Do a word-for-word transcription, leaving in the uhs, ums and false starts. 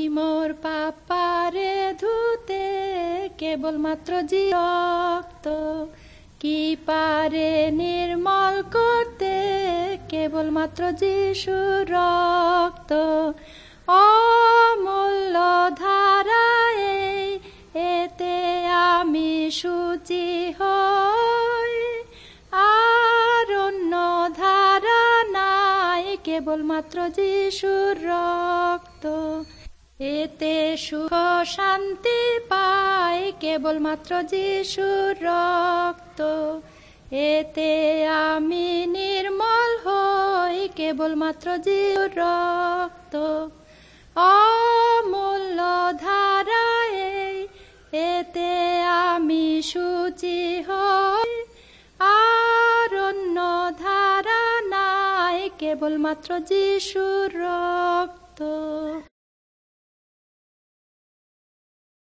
মোর পাপারে ধুতে কেবলমাত্র যে রক্ত, কি পারে নির্মল করতে কেবলমাত্র যিশুর রক্ত। অমূল্য ধারায় এতে আমি শুচি হই, আর অন্য ধারা নাই কেবলমাত্র যিশুর রক্ত। এতে সুখ শান্তি পাই কেবলমাত্র যিশুর রক্ত। এতে আমি নির্মল হই কেবলমাত্র যিশুর রক্ত। অমূল্য ধারায় এতে আমি শুচি হই, আর অন্য ধারা নাই কেবলমাত্র যিশুর রক্ত।